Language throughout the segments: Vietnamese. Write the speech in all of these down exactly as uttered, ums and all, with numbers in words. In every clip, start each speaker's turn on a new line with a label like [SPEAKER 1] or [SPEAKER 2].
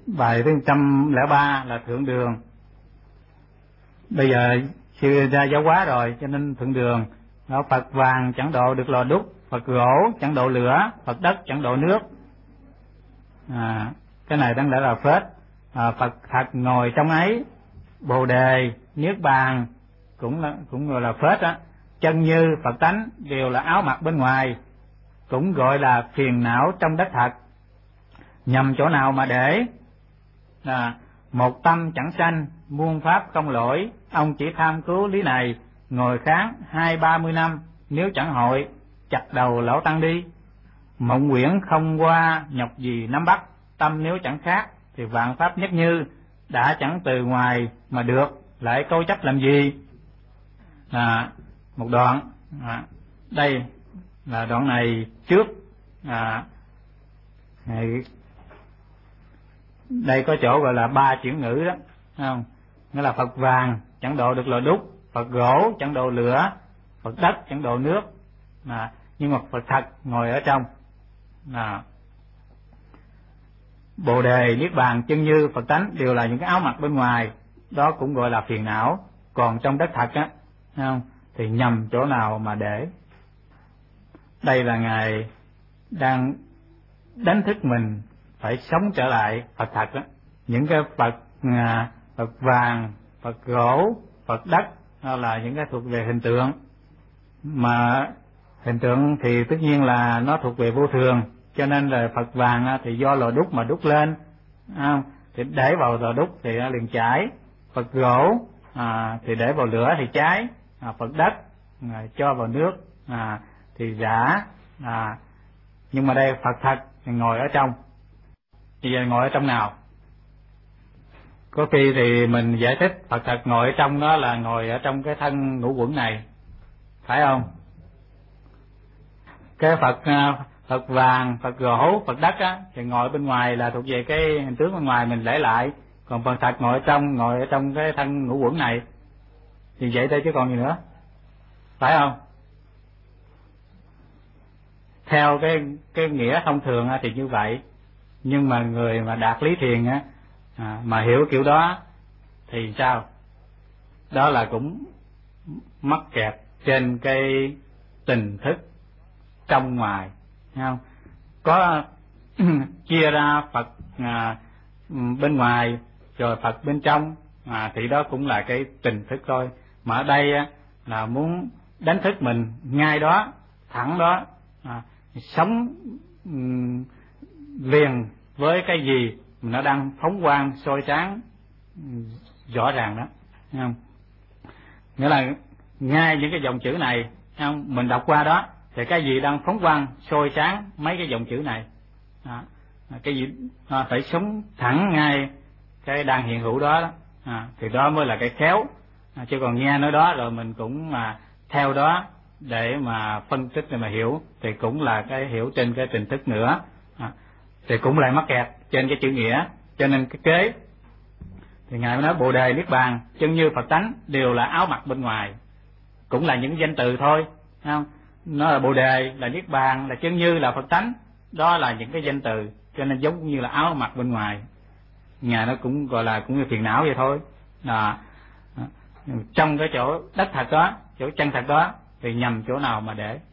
[SPEAKER 1] Bài thứ một trăm lẻ ba là thượng đường. Bây giờ sư ra giáo hóa rồi cho nên thượng đường. Đó, Phật vàng chẳng độ được lò đúc, Phật gỗ chẳng độ lửa, Phật đất chẳng độ nước. À, cái này đáng lẽ là phết. À, Phật thật ngồi trong ấy, Bồ đề niết bàn cũng là cũng gọi là phết á. Chân như Phật tánh đều là áo mặc bên ngoài, cũng gọi là phiền não trong đất thật. Nhầm chỗ nào mà để? À, một tâm chẳng sanh, muôn pháp không lỗi. Ông chỉ tham cứu lý này, ngồi kháng hai ba mươi năm. Nếu chẳng hội, chặt đầu lão tăng đi. Mộng quyển không qua, nhọc gì nắm bắt. Tâm nếu chẳng khác, thì vạn pháp nhất như. Đã chẳng từ ngoài mà được, lại câu chấp làm gì? À, một đoạn. À, đây là đoạn này trước. À, đây có chỗ gọi là ba chuyển ngữ đó, không? Nghĩa là Phật vàng chẳng độ được lò đúc, Phật gỗ chẳng độ lửa, Phật đất chẳng độ nước. À, nhưng mà Phật thật ngồi ở trong. À, Bồ đề niết bàn chân như Phật tánh đều là những cái áo mặc bên ngoài, đó cũng gọi là phiền não. Còn trong đất thật á, không, thì nhầm chỗ nào mà để? Đây là Ngài đang đánh thức mình phải sống trở lại Phật thật đó. Những cái Phật à, Phật vàng, Phật gỗ, Phật đất đó là những cái thuộc về hình tượng, mà hình tượng thì tất nhiên là nó thuộc về vô thường, cho nên là Phật vàng thì do lò đúc mà đúc lên, à, thì để vào lò đúc thì nó liền cháy. Phật gỗ à, thì để vào lửa thì cháy. À, Phật đất à, cho vào nước à, thì rã. À, nhưng mà đây Phật thật thì ngồi ở trong. Bây giờ ngồi ở trong nào? Có khi thì mình giải thích Phật thật ngồi ở trong đó là ngồi ở trong cái thân ngũ uẩn này, phải không? Cái Phật Phật vàng, Phật gỗ, Phật đất á thì ngồi bên ngoài là thuộc về cái hình tướng bên ngoài mình để lại, còn Phật thật ngồi ở trong, ngồi ở trong cái thân ngũ uẩn này. Thì vậy thôi chứ còn gì nữa, phải không? Theo cái cái nghĩa thông thường á thì như vậy, nhưng mà người mà đạt lý thiền á à, mà hiểu kiểu đó thì sao? Đó là cũng mắc kẹt trên cái tình thức trong ngoài, thấy không? Có chia ra Phật à, bên ngoài rồi Phật bên trong, à, thì đó cũng là cái tình thức thôi. Mà ở đây á, là muốn đánh thức mình ngay đó, thẳng đó, à, sống um, liền với cái gì mà nó đang phóng quang soi sáng rõ ràng đó, thấy không? Nghĩa là ngay những cái dòng chữ này, thấy không? Mình đọc qua đó thì cái gì đang phóng quang soi sáng mấy cái dòng chữ này, à, cái gì à, phải sống thẳng ngay cái đang hiện hữu đó, đó. À, thì đó mới là cái khéo, à, chứ còn nghe nói đó rồi mình cũng mà theo đó để mà phân tích để mà hiểu thì cũng là cái hiểu trên cái tình thức nữa, à, thì cũng lại mắc kẹt trên cái chữ nghĩa. Cho nên cái kế thì Ngài mới nói Bồ đề niết bàn chân như Phật tánh đều là áo mặc bên ngoài, cũng là những danh từ thôi, thấy không? Nó là Bồ đề là niết bàn là chân như là Phật tánh, đó là những cái danh từ, cho nên giống như là áo mặc bên ngoài. Ngài nó cũng gọi là cũng như phiền não vậy thôi. À, trong cái chỗ đất thật đó, chỗ chân thật đó thì nhầm chỗ nào mà để?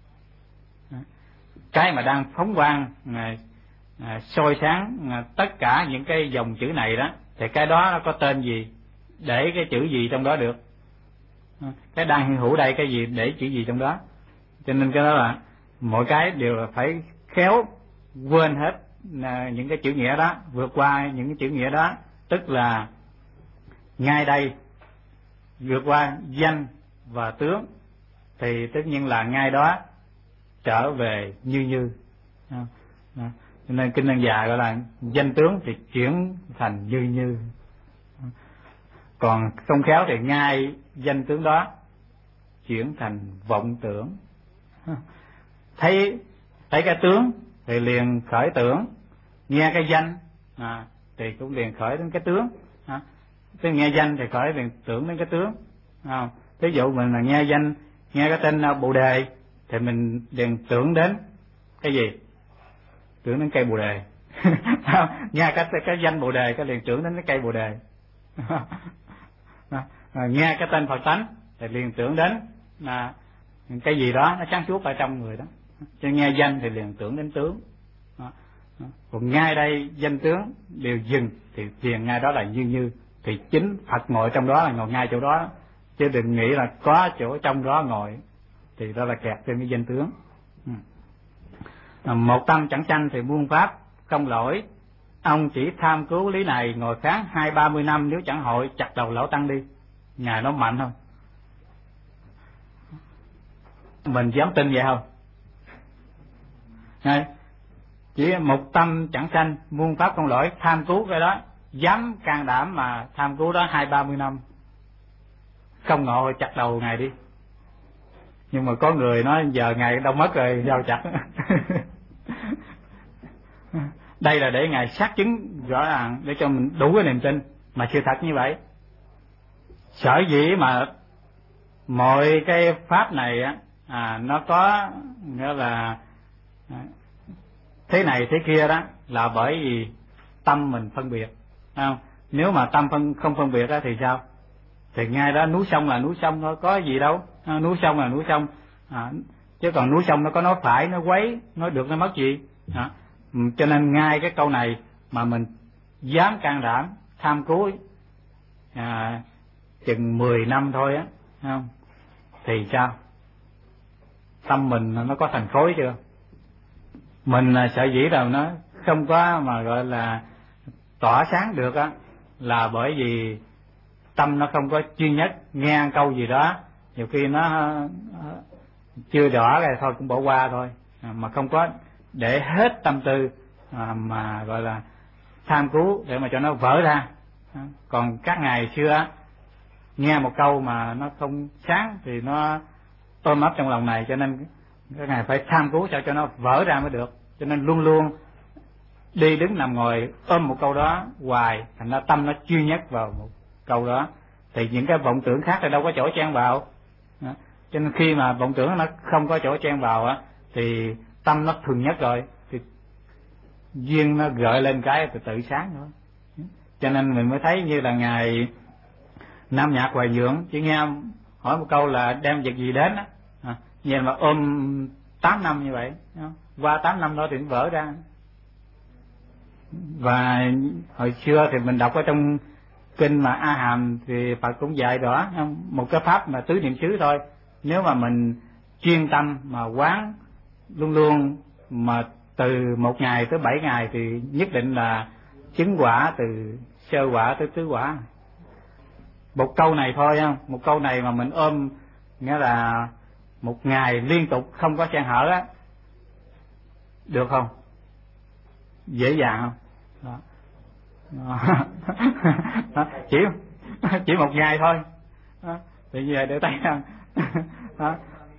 [SPEAKER 1] Cái mà đang phóng quang à, à, soi sáng à, tất cả những cái dòng chữ này đó thì cái đó nó có tên gì, để cái chữ gì trong đó được? Cái đang hiện hữu đây cái gì để chữ gì trong đó? Cho nên cái đó là mỗi cái đều là phải khéo quên hết à, những cái chữ nghĩa đó, vượt qua những cái chữ nghĩa đó, tức là ngay đây vượt qua danh và tướng thì tất nhiên là ngay đó trở về như như. Cho nên kinh Lăng Già gọi là danh tướng thì chuyển thành như như, còn không khéo thì ngay danh tướng đó chuyển thành vọng tưởng. Thấy thấy cái tướng thì liền khởi tưởng, nghe cái danh à, thì cũng liền khởi đến cái tướng. À, tức nghe danh thì khởi liền tưởng đến cái tướng. À, ví dụ mình là nghe danh, nghe cái tên Bồ đề thì mình liền tưởng đến cái gì? Tưởng đến cây bồ đề. nghe cái cái danh Bồ Đề cái liền tưởng đến cái cây Bồ Đề. Nghe cái tên Phật tánh thì liền tưởng đến là cái gì đó nó sáng suốt ở trong người đó. Cho nghe danh thì liền tưởng đến tướng. Còn ngay đây danh tướng đều dừng thì thiền ngay đó là như như, thì chính Phật ngồi trong đó là ngồi ngay chỗ đó, chứ đừng nghĩ là có chỗ trong đó ngồi thì đó là kẹt trên cái danh tướng. Một tâm chẳng sanh thì muôn pháp không lỗi. Ông chỉ tham cứu lý này ngồi kháng hai ba mươi năm, nếu chẳng hội chặt đầu lão tăng đi. Ngài nói mạnh không? Mình dám tin vậy không? Này, chỉ một tâm chẳng sanh muôn pháp không lỗi, tham cứu cái đó, dám can đảm mà tham cứu đó hai ba mươi năm, không ngộ chặt đầu Ngài đi. Nhưng mà có người nói giờ Ngài đâu mất rồi, sao chặt? Đây là để Ngài xác chứng rõ ràng để cho mình đủ cái niềm tin, mà sự thật như vậy. Sở dĩ mà mọi cái pháp này á, à, nó có nghĩa là à, thế này thế kia đó, là bởi vì tâm mình phân biệt, không? Nếu mà tâm phân không phân biệt đó thì sao? Thì ngay đó núi sông là núi sông thôi, có gì đâu. À, núi sông là núi sông, à, chứ còn núi sông nó có nói phải, nói quấy, nói được, nói mất gì. À, cho nên ngay cái câu này mà mình dám can đảm tham cứu à, chừng mười năm thôi á, không? Thì sao? Tâm mình nó có thành khối chưa? Mình sợ dĩ đâu nó không có mà gọi là tỏa sáng được á, là bởi vì tâm nó không có chuyên nhất. Nghe câu gì đó nhiều khi nó chưa rõ rồi thôi cũng bỏ qua thôi, à, mà không có để hết tâm tư à, mà gọi là tham cứu để mà cho nó vỡ ra. À, còn các ngày xưa nghe một câu mà nó không sáng thì nó ôm ấp trong lòng này, cho nên các ngài phải tham cứu sao cho nó vỡ ra mới được. Cho nên luôn luôn đi đứng nằm ngồi ôm một câu đó hoài, thành ra tâm nó chuyên nhất vào một câu đó, thì những cái vọng tưởng khác thì đâu có chỗ chen vào. Đó. Cho nên khi mà vọng tưởng nó không có chỗ chen vào á, thì tâm nó thường nhất rồi, thì duyên nó gợi lên cái từ tự sáng thôi. Cho nên mình mới thấy như là ngài Nam Nhạc Hoài Dưỡng chỉ nghe hỏi một câu là đem việc gì đến á, à, nhìn mà ôm tám năm như vậy, qua tám năm đó thì nó vỡ ra. Và hồi xưa thì mình đọc ở trong kinh mà A Hàm thì Phật cũng dạy rõ một cái pháp mà tứ niệm xứ thôi. Nếu mà mình chuyên tâm mà quán luôn luôn mà từ một ngày tới bảy ngày thì nhất định là chứng quả từ sơ quả tới tứ quả. Một câu này thôi không? Một câu này mà mình ôm nghĩa là một ngày liên tục không có xen hở á, được không? Dễ dàng không? Đó. Đó. chỉ chỉ một ngày thôi. Đó. Thì về để tay không? Đó.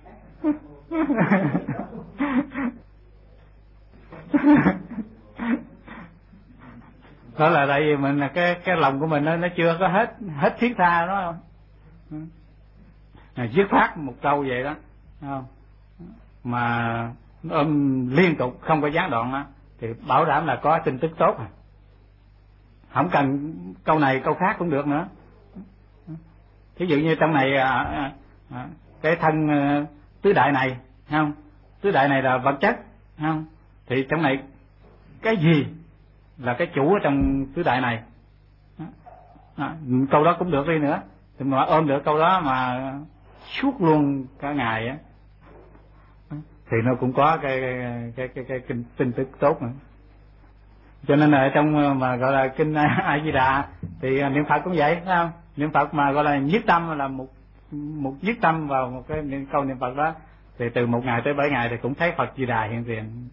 [SPEAKER 1] Đó là tại vì mình là cái cái lòng của mình nó nó chưa có hết hết thiết tha đó không? Dứt phát một câu vậy đó, không? Mà ôm liên tục không có gián đoạn đó, thì bảo đảm là có tin tức tốt rồi. Không cần câu này câu khác cũng được nữa. Thí dụ như trong này à, à, à, cái thân à, tứ đại này, không? Tứ đại này là vật chất, không? Thì trong này cái gì là cái chủ ở trong tứ đại này? À, câu đó cũng được đi nữa. Thì mà ôm được câu đó mà suốt luôn cả ngày á, thì nó cũng có cái cái cái cái, cái, cái tin tức tốt nữa. Cho nên là ở trong mà gọi là kinh A Di Đà thì niệm Phật cũng vậy, phải không? Niệm Phật mà gọi là nhất tâm là một một nhất tâm vào một cái niệm, câu niệm Phật đó, thì từ một ngày tới bảy ngày thì cũng thấy Phật Di Đà hiện tiền.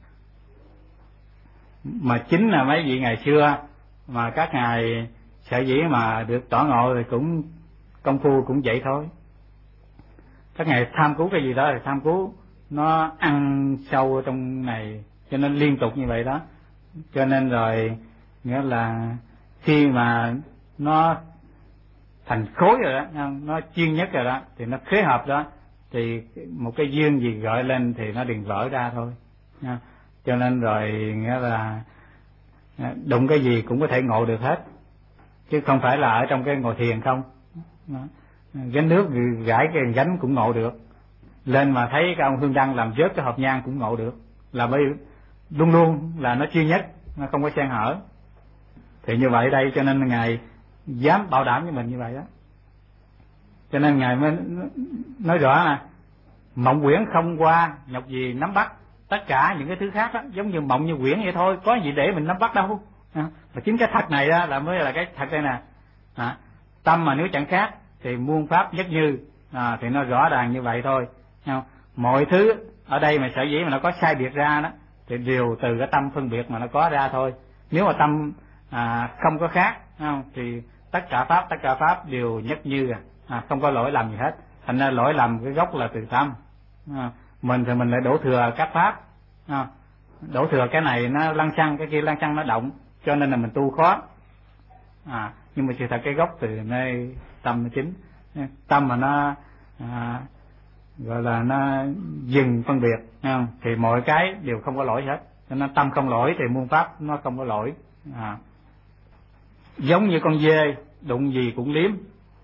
[SPEAKER 1] Mà chính là mấy vị ngày xưa mà các ngài sở dĩ mà được tỏ ngộ thì cũng công phu cũng vậy thôi. Các ngài tham cứu cái gì đó thì tham cứu nó ăn sâu ở trong này, cho nên liên tục như vậy đó. Cho nên rồi nghĩa là khi mà nó thành khối rồi đó, nó chuyên nhất rồi đó, thì nó khế hợp đó, thì một cái duyên gì gợi lên thì nó liền vỡ ra thôi. Cho nên rồi nghĩa là đụng cái gì cũng có thể ngộ được hết, chứ không phải là ở trong cái ngồi thiền không. Gánh nước gãi cái gánh cũng ngộ được, lên mà thấy cái ông Hương Đăng làm vớt cái hộp nhang cũng ngộ được, là bởi luôn luôn là nó chuyên nhất, nó không có xen hở. Thì như vậy đây, cho nên Ngài dám bảo đảm với mình như vậy đó. Cho nên Ngài mới nói rõ là mộng quyển không qua, nhọc gì nắm bắt. Tất cả những cái thứ khác đó giống như mộng như quyển vậy thôi, có gì để mình nắm bắt đâu. À, và chính cái thật này đó là mới là cái thật đây nè. À, tâm mà nếu chẳng khác thì muôn pháp nhất như, à, thì nó rõ ràng như vậy thôi. À, mọi thứ ở đây mà sở dĩ mà nó có sai biệt ra đó thì đều từ cái tâm phân biệt mà nó có ra thôi. Nếu mà tâm à, không có khác, không, thì tất cả pháp tất cả pháp đều nhất như, à, à, không có lỗi lầm gì hết. Thành ra lỗi lầm cái gốc là từ tâm. À, mình thì mình lại đổ thừa các pháp, à, đổ thừa cái này nó lăng xăng, cái kia lăng xăng nó động, cho nên là mình tu khó. À, nhưng mà sự thật cái gốc từ nơi tâm chính. Tâm mà nó à, gọi là nó dừng phân biệt, không? Thì mọi cái đều không có lỗi hết. Cho nên tâm không lỗi thì muôn pháp nó không có lỗi. À, giống như con dê đụng gì cũng liếm.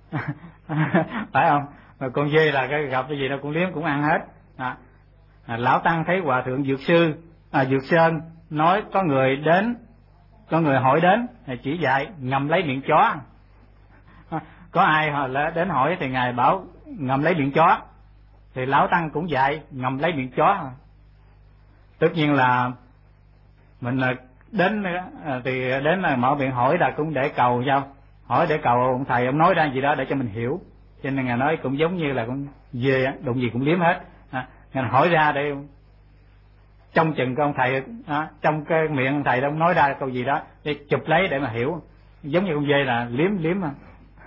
[SPEAKER 1] Phải không? Mà con dê là cái gặp cái gì nó cũng liếm, cũng ăn hết. À, à, lão tăng thấy hòa thượng Dược sư à, Dược Sơn nói có người đến, có người hỏi đến chỉ dạy ngậm lấy miệng chó. À, có ai họ đến hỏi thì ngài bảo ngậm lấy miệng chó, thì lão tăng cũng dạy ngậm lấy miệng chó. Tất nhiên là mình là đến thì đến là mở miệng hỏi là cũng để cầu sao, hỏi để cầu ông thầy ông nói ra gì đó để cho mình hiểu. Cho nên ngài nói cũng giống như là con dê đụng gì cũng liếm hết. À, ngài hỏi ra để trong chừng của ông thầy, à, trong cái miệng ông thầy đó ông nói ra câu gì đó để chụp lấy để mà hiểu. Giống như con dê là liếm liếm mà.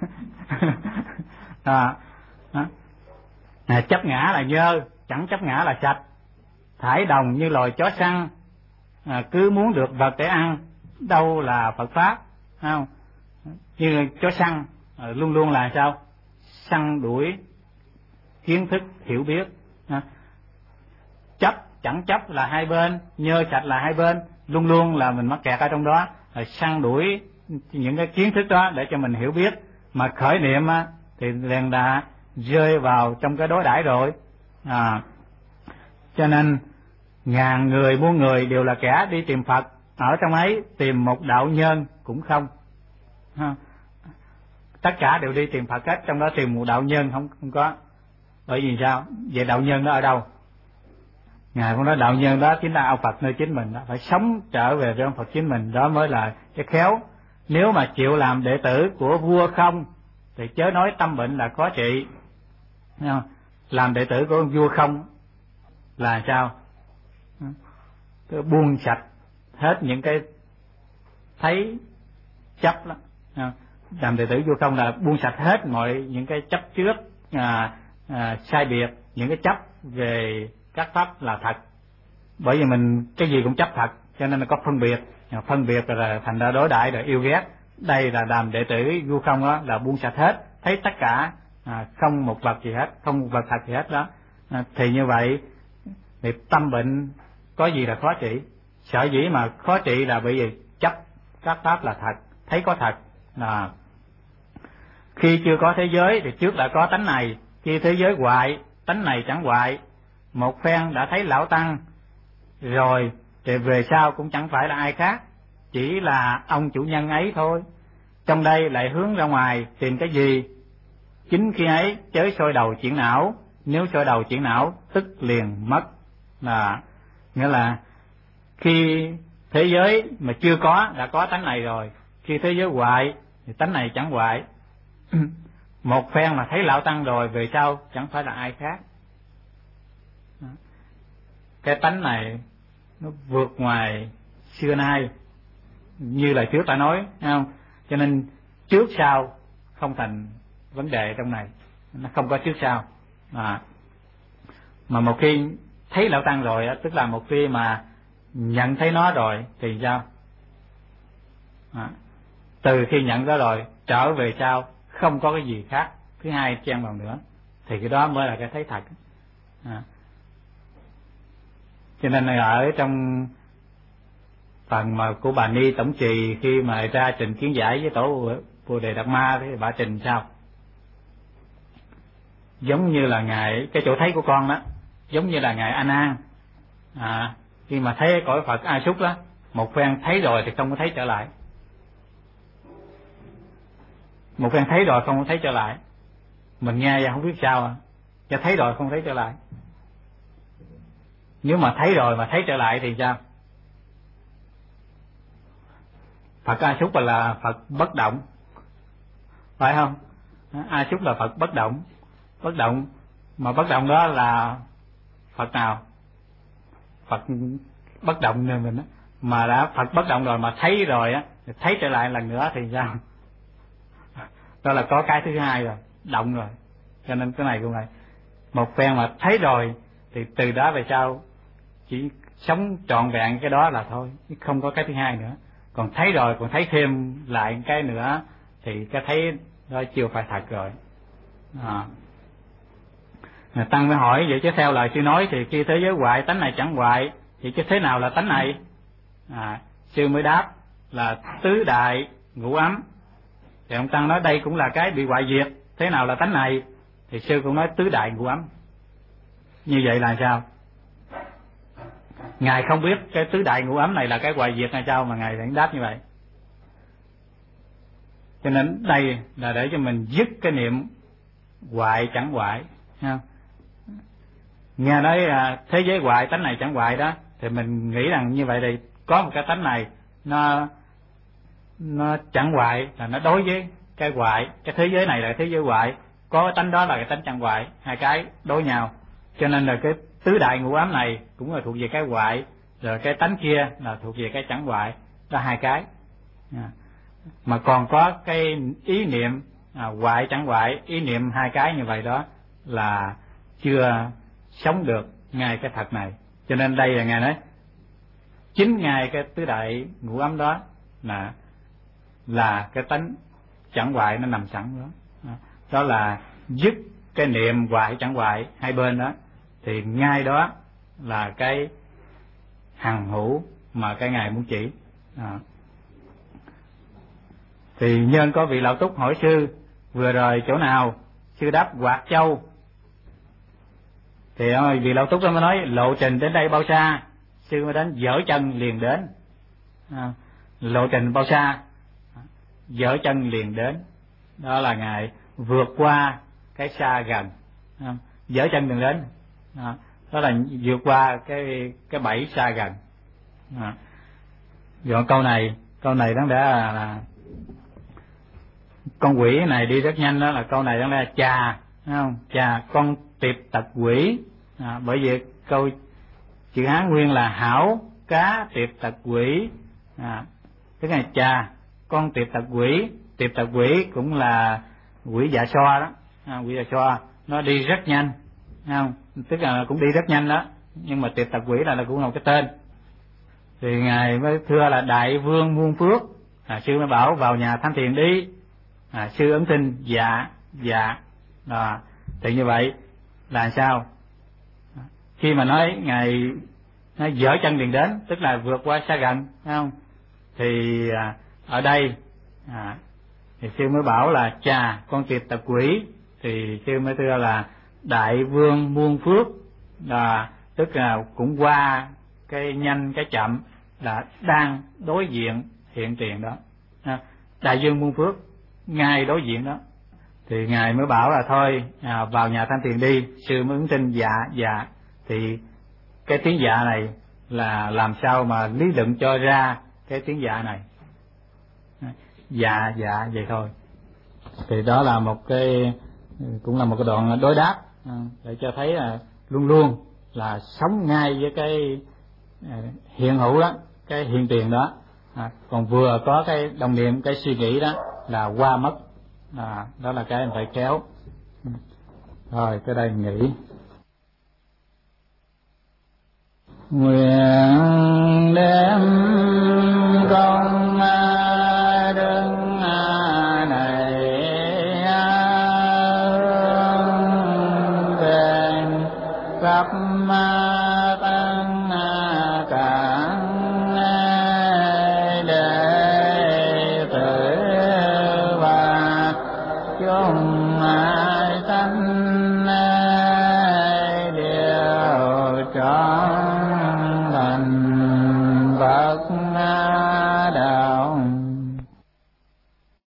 [SPEAKER 1] À, à, à, chấp ngã là nhơ, chẳng chấp ngã là sạch. Thải đồng như loài chó săn, à, cứ muốn được vật để ăn, đâu là Phật pháp, không? Như chó săn à, luôn luôn là sao? Săn đuổi kiến thức hiểu biết. À, chấp chẳng chấp là hai bên, nhơ sạch là hai bên, luôn luôn là mình mắc kẹt ở trong đó, à, săn đuổi những cái kiến thức đó để cho mình hiểu biết. Mà khởi niệm á, thì liền đã rơi vào trong cái đối đãi rồi. À, cho nên ngàn người muôn người đều là kẻ đi tìm Phật, ở trong ấy tìm một đạo nhân cũng không. Ha. Tất cả đều đi tìm Phật hết, trong đó tìm một đạo nhân không không có. Bởi vì sao? Vậy đạo nhân đó ở đâu? Ngài cũng nói đạo nhân đó chính là ông Phật nơi chính mình đó. Phải sống trở về với ông Phật chính mình, đó mới là cái khéo. Nếu mà chịu làm đệ tử của vua không thì chớ nói tâm bệnh là khó trị. Làm đệ tử của ông vua không là sao? Cứ buông sạch hết những cái thấy chấp đó. Làm đệ tử vua không là buông sạch hết mọi những cái chấp trước, à, à, sai biệt, những cái chấp về các pháp là thật. Bởi vì mình cái gì cũng chấp thật, cho nên là có phân biệt. Phân biệt là thành ra đối đại, rồi yêu ghét. Đây là làm đệ tử vua không đó là buông sạch hết, thấy tất cả à, không một vật gì hết, không một vật thật gì hết đó. À, thì như vậy thì tâm bệnh có gì là khó trị? Sở dĩ mà khó trị là bởi vì chấp các pháp là thật, thấy có thật. À, khi chưa có thế giới thì trước đã có tánh này, khi thế giới hoại, tánh này chẳng hoại. Một phen đã thấy lão tăng rồi thì về sau cũng chẳng phải là ai khác, chỉ là ông chủ nhân ấy thôi. Trong đây lại hướng ra ngoài tìm cái gì? Chính khi ấy chớ soi đầu chuyển não, nếu soi đầu chuyển não tức liền mất. Là nghĩa là khi thế giới mà chưa có đã có tánh này rồi, khi thế giới hoại thì tánh này chẳng hoại. Một phen mà thấy lão tăng rồi về sau chẳng phải là ai khác. Cái tánh này nó vượt ngoài xưa nay, như là trước đã nói, không? Cho nên trước sau không thành vấn đề trong này, nó không có trước sau. À, mà một khi thấy lão tăng rồi, tức là một khi mà nhận thấy nó rồi thì sao? À, từ khi nhận đó rồi trở về sau không có cái gì khác thứ hai chen vào nữa, thì cái đó mới là cái thấy thật. À, cho nên là ở trong phần mà của bà Ni Tổng Trì khi mà ra trình kiến giải với tổ Bồ Đề Đạt Ma thì bà trình sao? Giống như là ngài, cái chỗ thấy của con đó, giống như là ngài A Nan à, khi mà thấy cõi Phật A Súc đó, một phen thấy rồi thì không có thấy trở lại, một phen thấy rồi không có thấy trở lại. Mình nghe và không biết sao à, cho thấy rồi không thấy trở lại. Nếu mà thấy rồi mà thấy trở lại thì sao? Phật A Súc là Phật bất động, phải không? A Súc là Phật bất động, bất động mà bất động đó là Phật nào? Phật bất động nên mình đó. Mà đã Phật bất động rồi mà thấy rồi á, thấy trở lại lần nữa thì sao? Đó là có cái thứ hai rồi, động rồi. Cho nên cái này cũng vậy, một phen mà thấy rồi thì từ đó về sau chỉ sống trọn vẹn cái đó là thôi, không có cái thứ hai nữa. Còn thấy rồi còn thấy thêm lại cái nữa thì cái thấy đó chưa phải thật rồi. À. Tăng mới hỏi vậy chứ theo lời sư nói thì khi thế giới hoại tánh này chẳng hoại, vậy chứ thế nào là tánh này? À, sư mới đáp là tứ đại ngũ ấm. Thì ông Tăng nói đây cũng là cái bị hoại diệt, thế nào là tánh này? Thì sư cũng nói tứ đại ngũ ấm. Như vậy là sao? Ngài không biết cái tứ đại ngũ ấm này là cái hoại diệt hay sao mà ngài lại đáp như vậy. Cho nên đây là để cho mình dứt cái niệm hoại chẳng hoại, không? Nghe nói à, thế giới hoại tánh này chẳng hoại đó, thì mình nghĩ rằng như vậy thì có một cái tánh này nó nó chẳng hoại, là nó đối với cái hoại, cái thế giới này là thế giới hoại, có cái tánh đó là cái tánh chẳng hoại, hai cái đối nhau. Cho nên là cái tứ đại ngũ ấm này cũng là thuộc về cái hoại, rồi cái tánh kia là thuộc về cái chẳng hoại, đó hai cái. À. Mà còn có cái ý niệm à, hoại chẳng hoại, ý niệm hai cái như vậy đó là chưa sống được ngay cái thật này. Cho nên đây là ngài nói chính ngay cái tứ đại ngũ ấm đó là là cái tánh chẳng hoại nó nằm sẵn đó. Đó là dứt cái niệm hoại chẳng hoại hai bên đó, thì ngay đó là cái hằng hữu mà cái ngài muốn chỉ. À. Thì nhân có vị Lão Túc hỏi sư vừa rồi chỗ nào? Sư đáp Hoạt Châu. Thì vị Lão Túc đó mới nói lộ trình đến đây bao xa? Sư mới đến dở chân liền đến. À, lộ trình bao xa? Dở chân liền đến. Đó là ngài vượt qua cái xa gần. À, dở chân liền đến. À, đó là vượt qua cái cái bẫy xa gần. À, rồi câu này câu này đáng lẽ là, là con quỷ này đi rất nhanh, đó là câu này đáng lẽ là chà, thấy không? Chà con tiệp tật quỷ. À, bởi vì câu chữ Hán nguyên là hảo cá tiệp tật quỷ. À, cái này chà con tiệp tật quỷ, tiệp tật quỷ cũng là quỷ dạ xoa đó. À, quỷ dạ xoa nó đi rất nhanh, thấy không? Tức là cũng đi rất nhanh đó, nhưng mà tiệp tật quỷ là, là cũng là một cái tên. Thì ngài mới thưa là đại vương muôn phước. À, sư mới bảo vào nhà tham thiền đi. À, sư ứng tin dạ dạ. À, thì như vậy là sao? Khi mà nói ngài nó dở chân liền đến, tức là vượt qua xa gần, thấy không? Thì à, ở đây à, thì sư mới bảo là chà con tiệp tật quỷ. Thì sư mới thưa là đại vương muôn phước, là tức là cũng qua cái nhanh cái chậm, là đang đối diện hiện tiền đó. À, đại vương muôn phước ngay đối diện đó. Thì ngài mới bảo là thôi à, vào nhà tham thiền đi. Sư mới ứng tin dạ dạ. Thì cái tiếng dạ này là làm sao mà lý luận cho ra cái tiếng dạ này? Dạ dạ vậy thôi. Thì đó là một cái cũng là một cái đoạn đối đáp để cho thấy là luôn luôn là sống ngay với cái hiện hữu đó, cái hiện tiền đó. À, còn vừa có cái đồng niệm, cái suy nghĩ đó là qua mất. À, đó là cái em phải kéo. Rồi tới đây nghỉ. Nguyện đem công đức này về khắp tân cảng chung sanh đều trọn thành Phật